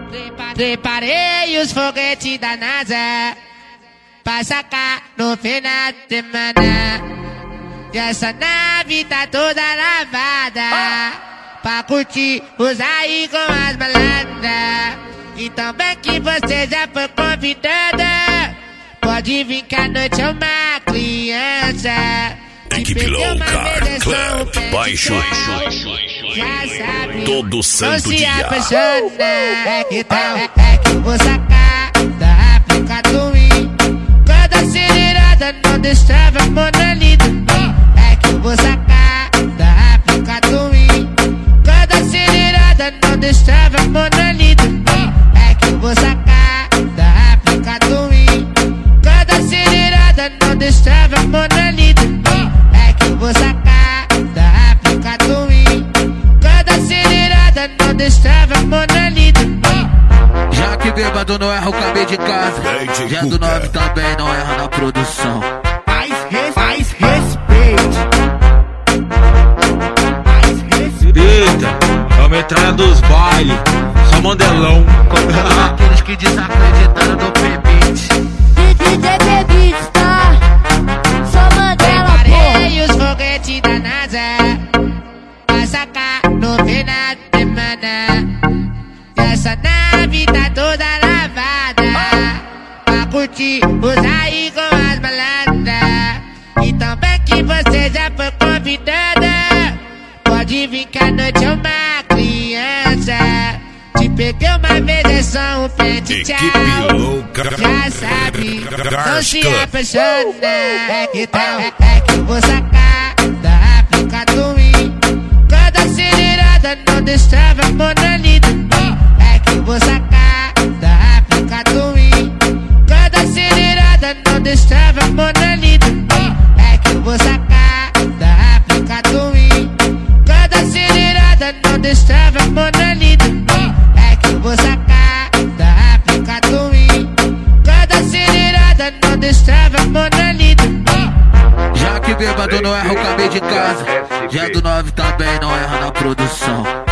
Preparei os foguetes da NASA pra sacar no final de semana. E essa nave tá toda lavada pra curtir, usar aí com as malandras. Então bem que você já foi convidada, pode vir que a noite é uma criança. Equipe Louca Club, baixo Já sabe, todo santo dia. não se apaixona. É que eu vou sacar da África do Win. Cada acelerada não destrava monolito. É que eu vou sacar da África do Win. Cada acelerada não destrava monolito. É que eu vou sacar da África do Win. Cada acelerada não destrava monolito. É que eu vou sacar da África do Win. Cada acelerada não destrava monolito. Já que bêbado não erra o cabelo de casa, já do 9 também não erra na produção. Mais respeito. Eita, é a metralha dos bailes, só mandelão. Aqueles que desacreditaram no P-Beat. DJ P-Beat, tá? Só mandela, Preparei os foguetes da NASA pra sacar no final de semana. E essa nave tá toda lavada pra curtir, usar aí com as malandras. Então bem que você já foi convidada, pode vir que a noite é uma criança. Te peguei uma vez, é só um pente, tchau. Equipe Louca Já sabe, não se apaixona. É que eu vou sacar da África do Win. Cada acelerada não destrava monolito. É que eu vou sacar da África do Win. Cada acelerada não destrava monolito. É que eu vou sacar da África do Win. Cada acelerada não destrava monolito. É que eu vou sacar da África do Win. Cada acelerada não destrava monolito. Já que bêbado não erra o cabelo de casa, já do 9 também não erra na produção.